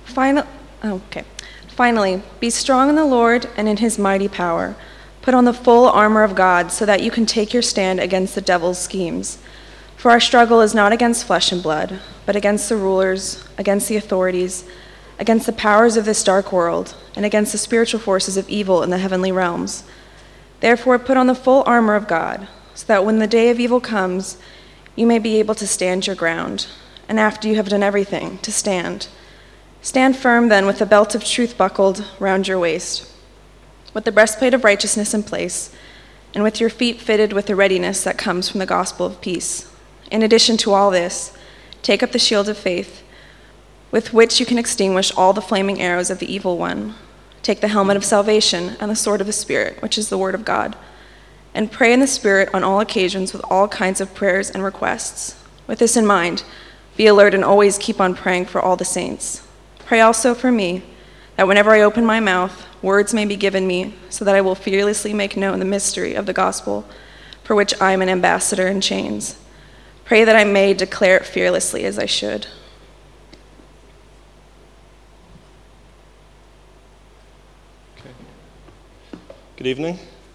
Final, okay. Finally, be strong in the Lord and in his mighty power. Put on the full armor of God so that you can take your stand against the devil's schemes. For our struggle is not against flesh and blood, but against the rulers, against the authorities, against the powers of this dark world, and against the spiritual forces of evil in the heavenly realms. Therefore, put on the full armor of God, so that when the day of evil comes, you may be able to stand your ground, and after you have done everything, to stand. Stand firm then with the belt of truth buckled round your waist, with the breastplate of righteousness in place, and with your feet fitted with the readiness that comes from the gospel of peace. In addition to all this, take up the shield of faith, with which you can extinguish all the flaming arrows of the evil one. Take the helmet of salvation and the sword of the Spirit, which is the word of God, and pray in the Spirit on all occasions with all kinds of prayers and requests. With this in mind, be alert and always keep on praying for all the saints. Pray also for me, that whenever I open my mouth, words may be given me, so that I will fearlessly make known the mystery of the gospel, for which I am an ambassador in chains. Pray that I may declare it fearlessly as I should. Okay. Good evening.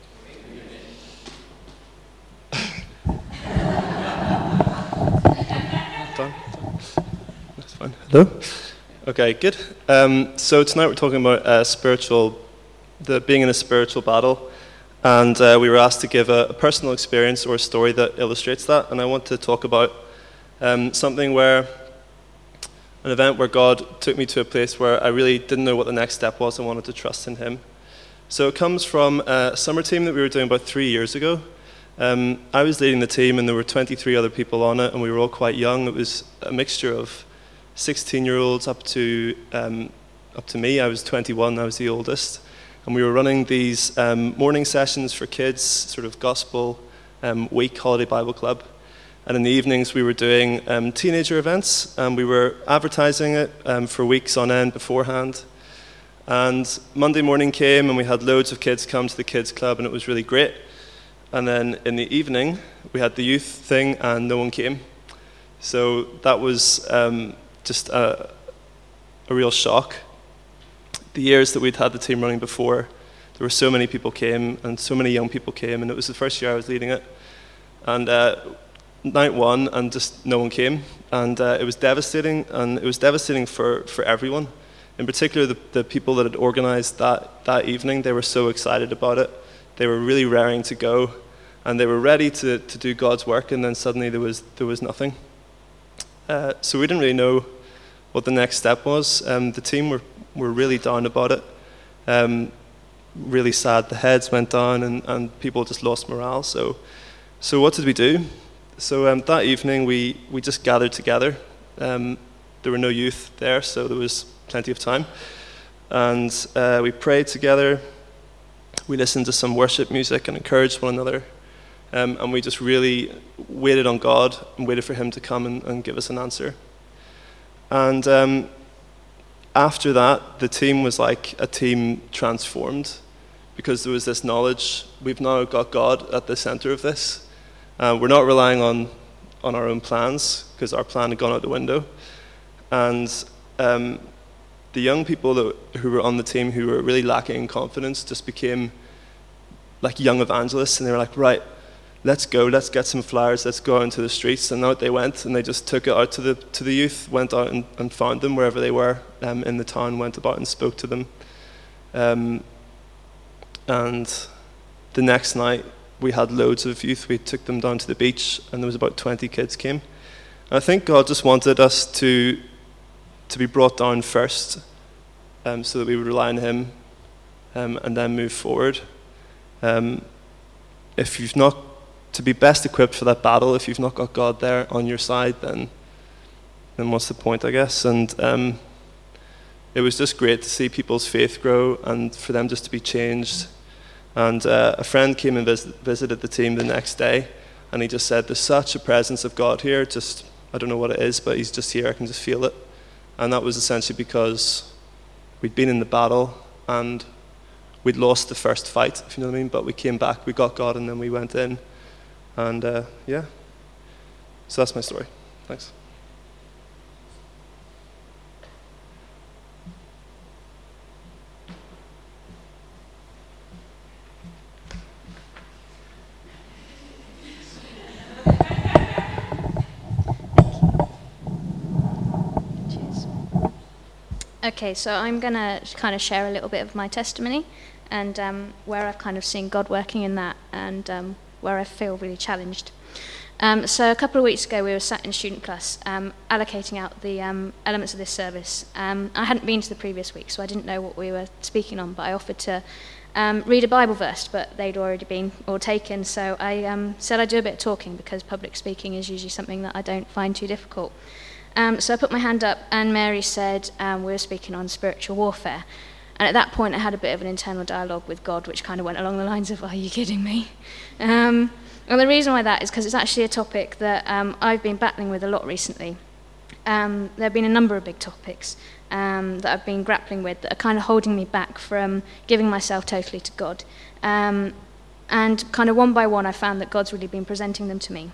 Done? That's fine. Hello? Okay, good. So tonight we're talking about being in a spiritual battle, and we were asked to give a personal experience or a story that illustrates that. And I want to talk about an event where God took me to a place where I really didn't know what the next step was. I wanted to trust in Him. So it comes from a summer team that we were doing about 3 years ago. I was leading the team, and there were 23 other people on it, and we were all quite young. It was a mixture of 16-year-olds up to me. I was 21, I was the oldest. And we were running these morning sessions for kids, sort of gospel week, holiday Bible club. And in the evenings we were doing teenager events, and we were advertising it for weeks on end beforehand. And Monday morning came, and we had loads of kids come to the kids club, and it was really great. And then in the evening, we had the youth thing, and no one came. So that was just a real shock. The years that we'd had the team running before, there were so many people came, and so many young people came, and it was the first year I was leading it. And night one, and just no one came, and it was devastating, and it was devastating for everyone. In particular, the people that had organized that evening, they were so excited about it. They were really raring to go, and they were ready to do God's work, and then suddenly there was nothing. So we didn't really know what the next step was. The team were really down about it, really sad. The heads went down, and people just lost morale. So what did we do? So that evening we just gathered together. There were no youth there, so there was plenty of time. And we prayed together. We listened to some worship music and encouraged one another. And we just really waited on God and waited for Him to come and give us an answer. And after that, the team was like a team transformed, because there was this knowledge. We've now got God at the center of this. We're not relying on our own plans, because our plan had gone out the window. And the young people who were on the team who were really lacking in confidence just became like young evangelists, and they were like, right, let's go, let's get some flyers, let's go out into the streets. And out they went, and they just took it out to the youth, went out and found them wherever they were in the town, went about and spoke to them. And the next night, we had loads of youth. We took them down to the beach, and there was about 20 kids came. And I think God just wanted us to be brought down first, so that we would rely on Him, and then move forward. If you've not, to be best equipped for that battle, if you've not got God there on your side, then what's the point, I guess? And it was just great to see people's faith grow and for them just to be changed. And a friend came and visited the team the next day, and he just said, there's such a presence of God here, just, I don't know what it is, but He's just here, I can just feel it. And that was essentially because we'd been in the battle, and we'd lost the first fight, if you know what I mean, but we came back, we got God, and then we went in. And yeah, so that's my story. Thanks. Okay, so I'm going to kind of share a little bit of my testimony and where I've kind of seen God working in that and where I feel really challenged. So a couple of weeks ago we were sat in Student Plus allocating out the elements of this service. I hadn't been to the previous week, so I didn't know what we were speaking on, but I offered to read a Bible verse, but they'd already been all taken, so I said I'd do a bit of talking because public speaking is usually something that I don't find too difficult. So I put my hand up and Mary said we were speaking on spiritual warfare. And at that point I had a bit of an internal dialogue with God, which kind of went along the lines of, are you kidding me? And the reason why that is because it's actually a topic that I've been battling with a lot recently. There have been a number of big topics that I've been grappling with that are kind of holding me back from giving myself totally to God. And kind of one by one I found that God's really been presenting them to me.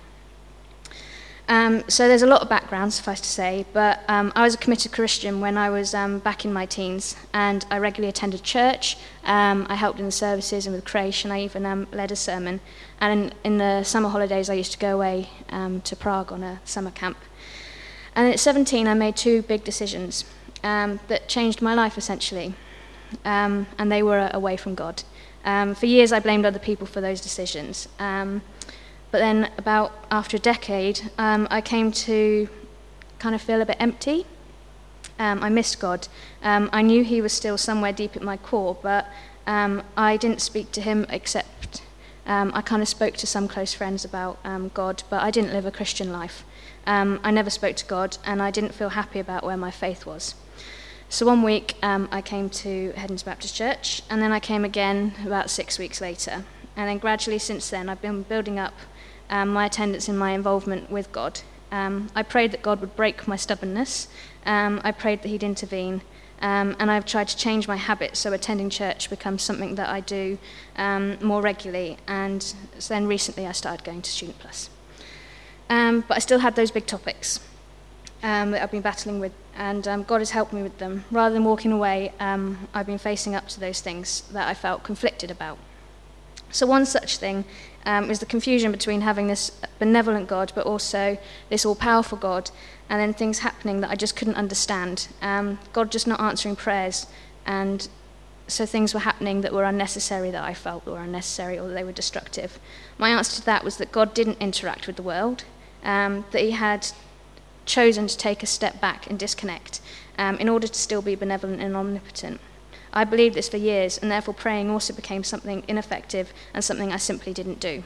So there's a lot of background, suffice to say, but I was a committed Christian when I was back in my teens, and I regularly attended church. I helped in the services and with creation. I even led a sermon. And in the summer holidays, I used to go away to Prague on a summer camp. And at 17, I made two big decisions that changed my life, essentially, and they were away from God. For years, I blamed other people for those decisions. But then after a decade, I came to kind of feel a bit empty. I missed God. I knew he was still somewhere deep at my core, but I didn't speak to him except I kind of spoke to some close friends about God, but I didn't live a Christian life. I never spoke to God, and I didn't feel happy about where my faith was. So one week, I came to Heddens Baptist Church, and then I came again about 6 weeks later. And then gradually since then, I've been building up my attendance and my involvement with God. I prayed that God would break my stubbornness. I prayed that he'd intervene. And I've tried to change my habits so attending church becomes something that I do more regularly. And so then recently I started going to Student Plus. But I still had those big topics that I've been battling with, and God has helped me with them. Rather than walking away, I've been facing up to those things that I felt conflicted about. So one such thing is the confusion between having this benevolent God but also this all-powerful God, and then things happening that I just couldn't understand. God just not answering prayers, and so things were happening that were unnecessary, that I felt were unnecessary or they were destructive. My answer to that was that God didn't interact with the world, that he had chosen to take a step back and disconnect in order to still be benevolent and omnipotent. I believed this for years, and therefore praying also became something ineffective and something I simply didn't do.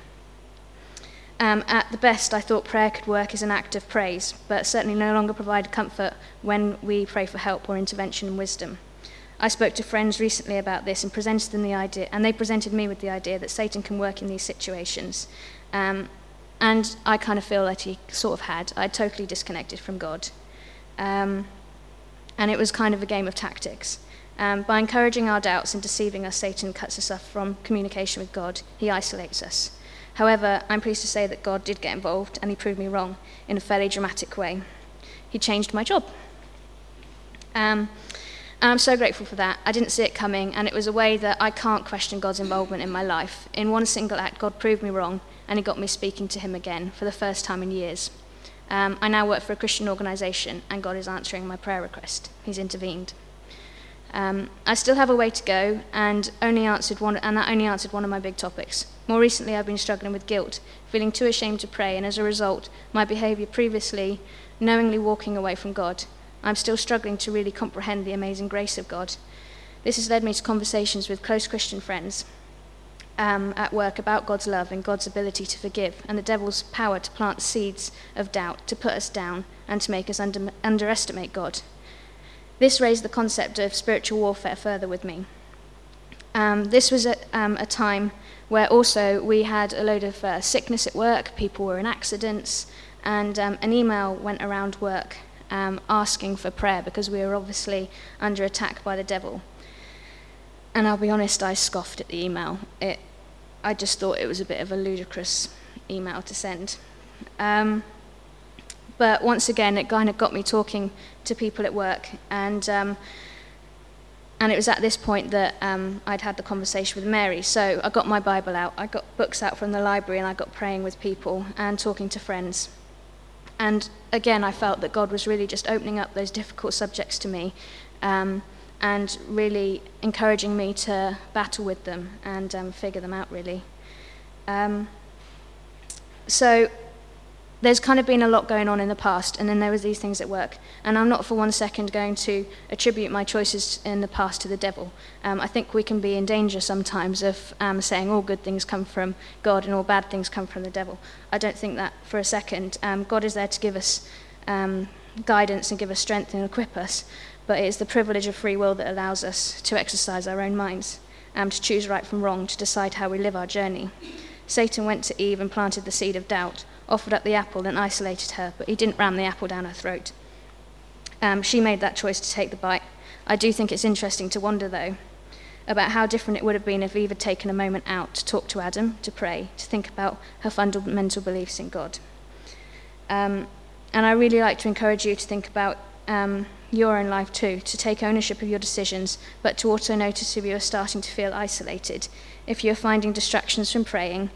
At the best, I thought prayer could work as an act of praise, but certainly no longer provided comfort when we pray for help or intervention and wisdom. I spoke to friends recently about this and presented them the idea, and they presented me with the idea that Satan can work in these situations. And I kind of feel that he sort of had. I'd totally disconnected from God. And it was kind of a game of tactics. By encouraging our doubts and deceiving us, Satan cuts us off from communication with God. He isolates us. However, I'm pleased to say that God did get involved, and he proved me wrong in a fairly dramatic way. He changed my job. And I'm so grateful for that. I didn't see it coming, and it was a way that I can't question God's involvement in my life. In one single act, God proved me wrong, and he got me speaking to him again for the first time in years. I now work for a Christian organisation, and God is answering my prayer request. He's intervened. I still have a way to go, and that only answered one of my big topics. More recently, I've been struggling with guilt, feeling too ashamed to pray, and as a result, my behaviour previously, knowingly walking away from God. I'm still struggling to really comprehend the amazing grace of God. This has led me to conversations with close Christian friends at work about God's love and God's ability to forgive, and the devil's power to plant seeds of doubt, to put us down, and to make us underestimate God. This raised the concept of spiritual warfare further with me. This was a time where also we had a load of sickness at work, people were in accidents, and an email went around work asking for prayer because we were obviously under attack by the devil. And I'll be honest, I scoffed at the email. I just thought it was a bit of a ludicrous email to send. But once again, it kind of got me talking to people at work, and it was at this point that I'd had the conversation with Mary. So I got my Bible out, I got books out from the library, and I got praying with people and talking to friends. And again, I felt that God was really just opening up those difficult subjects to me, and really encouraging me to battle with them and figure them out, really. So there's kind of been a lot going on in the past, and then there was these things at work. And I'm not for one second going to attribute my choices in the past to the devil. I think we can be in danger sometimes of saying all good things come from God and all bad things come from the devil. I don't think that for a second. God is there to give us guidance and give us strength and equip us, but it is the privilege of free will that allows us to exercise our own minds, to choose right from wrong, to decide how we live our journey. Satan went to Eve and planted the seed of doubt, offered up the apple and isolated her, but he didn't ram the apple down her throat. She made that choice to take the bite. I do think it's interesting to wonder, though, about how different it would have been if Eve had taken a moment out to talk to Adam, to pray, to think about her fundamental beliefs in God. And I really like to encourage you to think about your own life too, to take ownership of your decisions, but to also notice if you're starting to feel isolated, if you're finding distractions from praying,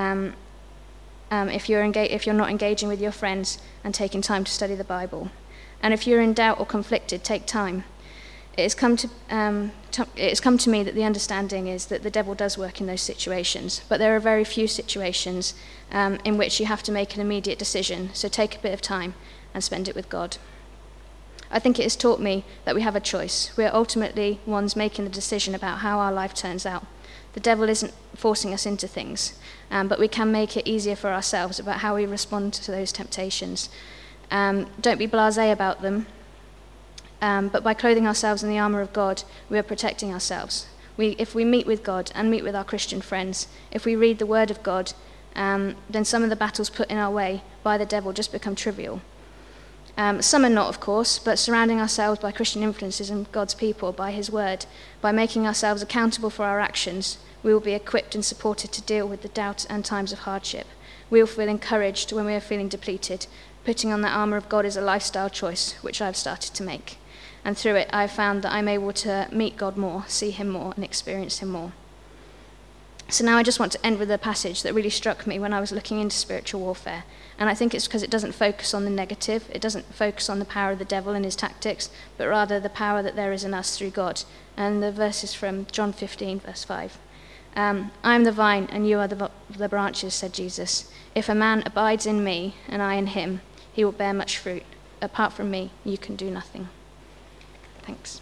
if you're not engaging with your friends and taking time to study the Bible. And if you're in doubt or conflicted, take time. It has come to me that the understanding is that the devil does work in those situations, but there are very few situations in which you have to make an immediate decision, so take a bit of time and spend it with God. I think it has taught me that we have a choice. We are ultimately ones making the decision about how our life turns out. The devil isn't forcing us into things, but we can make it easier for ourselves about how we respond to those temptations. Don't be blasé about them, but by clothing ourselves in the armour of God, we are protecting ourselves. If we meet with God and meet with our Christian friends, if we read the Word of God, then some of the battles put in our way by the devil just become trivial. Some are not, of course, but surrounding ourselves by Christian influences and God's people, by his word, by making ourselves accountable for our actions, we will be equipped and supported to deal with the doubt and times of hardship. We will feel encouraged when we are feeling depleted. Putting on that armour of God is a lifestyle choice, which I've started to make. And through it, I've found that I'm able to meet God more, see him more, and experience him more. So now I just want to end with a passage that really struck me when I was looking into spiritual warfare. And I think it's because it doesn't focus on the negative, it doesn't focus on the power of the devil and his tactics, but rather the power that there is in us through God. And the verse is from John 15, verse 5. I am the vine, and you are the branches, said Jesus. If a man abides in me, and I in him, he will bear much fruit. Apart from me, you can do nothing. Thanks.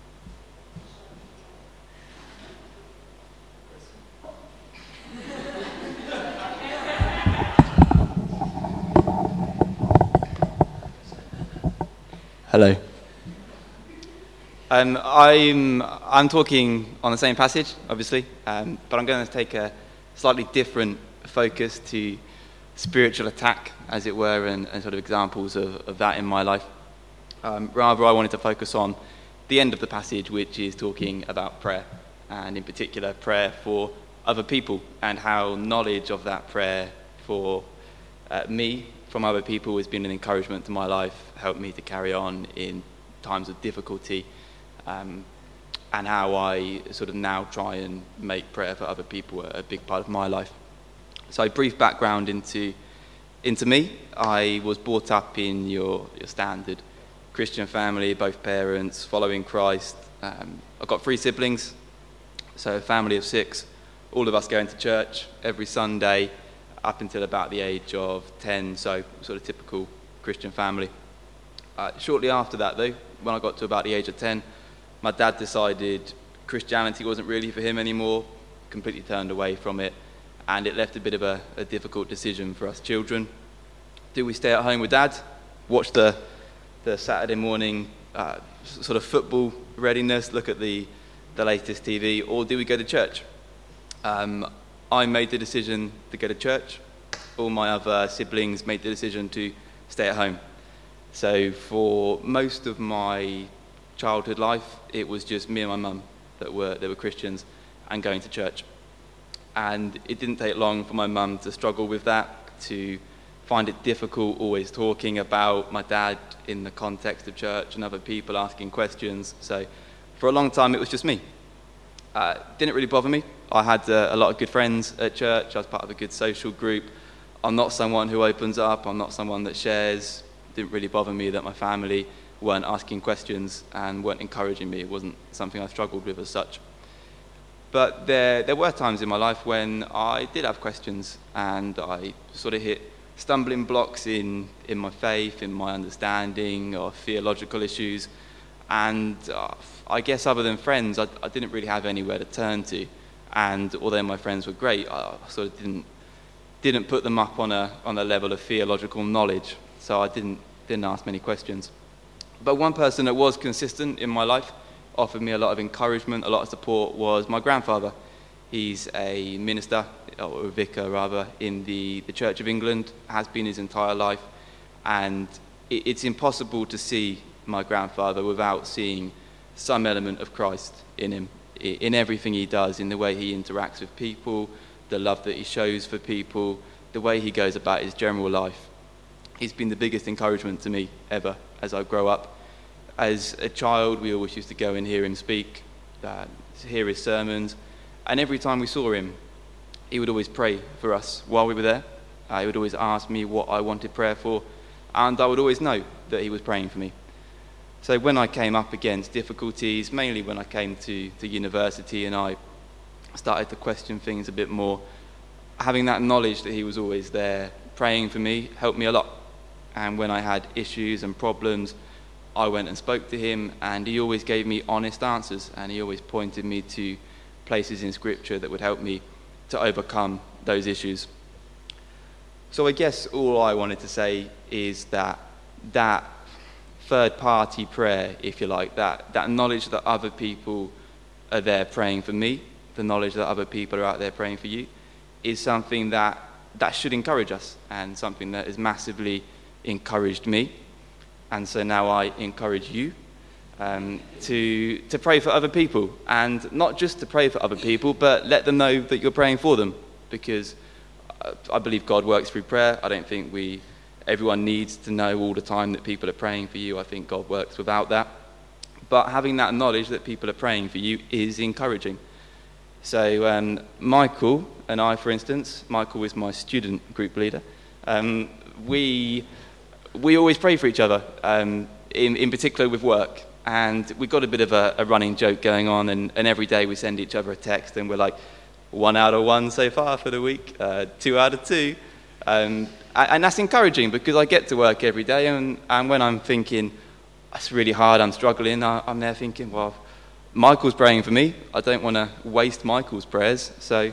Hello. I'm talking on the same passage, obviously, but I'm going to take a slightly different focus to spiritual attack, as it were, and sort of examples of that in my life. Rather, I wanted to focus on the end of the passage, which is talking about prayer, and in particular prayer for other people, and how knowledge of that prayer for me from other people has been an encouragement to my life, helped me to carry on in times of difficulty, and how I sort of now try and make prayer for other people a big part of my life. So, brief background into me. I was brought up in your standard Christian family, both parents following Christ. I've got 3 siblings, so a family of 6, all of us going to church every Sunday up until about the age of 10, so sort of typical Christian family. Shortly after that, though, when I got to about the age of 10, my dad decided Christianity wasn't really for him anymore, completely turned away from it, and it left a bit of a difficult decision for us children. Do we stay at home with Dad, watch the Saturday morning sort of football readiness, look at the latest TV, or do we go to church? I made the decision to go to church. All my other siblings made the decision to stay at home. So for most of my childhood life, it was just me and my mum that were Christians and going to church. And it didn't take long for my mum to struggle with that, to find it difficult always talking about my dad in the context of church and other people asking questions. So for a long time, it was just me. Didn't really bother me. I had a lot of good friends at church. I was part of a good social group. I'm not someone who opens up. I'm not someone that shares. It didn't really bother me that my family weren't asking questions and weren't encouraging me. It wasn't something I struggled with as such. But there were times in my life when I did have questions, and I sort of hit stumbling blocks in my faith, in my understanding of theological issues. And I guess other than friends, I didn't really have anywhere to turn to. And although my friends were great, I sort of didn't put them up on a level of theological knowledge. So I didn't ask many questions. But one person that was consistent in my life, offered me a lot of encouragement, a lot of support, was my grandfather. He's a minister, or a vicar rather, in the Church of England, has been his entire life. And it's impossible to see my grandfather without seeing some element of Christ in him, in everything he does, in the way he interacts with people, the love that he shows for people, the way he goes about his general life. He's been the biggest encouragement to me ever as I grow up. As a child, we always used to go and hear him speak, hear his sermons, and every time we saw him, he would always pray for us while we were there. He would always ask me what I wanted prayer for, and I would always know that he was praying for me. So when I came up against difficulties, mainly when I came to university and I started to question things a bit more, having that knowledge that he was always there praying for me helped me a lot. And when I had issues and problems, I went and spoke to him, and he always gave me honest answers, and he always pointed me to places in Scripture that would help me to overcome those issues. So I guess all I wanted to say is that third-party prayer, if you like, that knowledge that other people are there praying for me, the knowledge that other people are out there praying for you, is something that should encourage us, and something that has massively encouraged me. And so now I encourage you to pray for other people, and not just to pray for other people, but let them know that you're praying for them, because I believe God works through prayer. I don't think everyone needs to know all the time that people are praying for you. I think God works without that. But having that knowledge that people are praying for you is encouraging. So Michael and I, for instance, Michael is my student group leader, we always pray for each other, in particular with work. And we've got a bit of a running joke going on, and every day we send each other a text, and we're like, 1 out of 1 so far for the week, 2 out of 2. And that's encouraging, because I get to work every day, and when I'm thinking, it's really hard, I'm struggling, I'm there thinking, well, Michael's praying for me. I don't want to waste Michael's prayers. So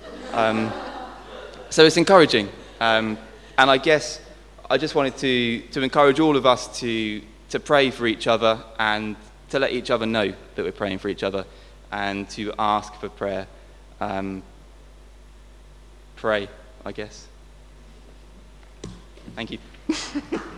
it's encouraging. And I guess I just wanted to encourage all of us to pray for each other, and to let each other know that we're praying for each other, and to ask for prayer. Pray, I guess. Thank you.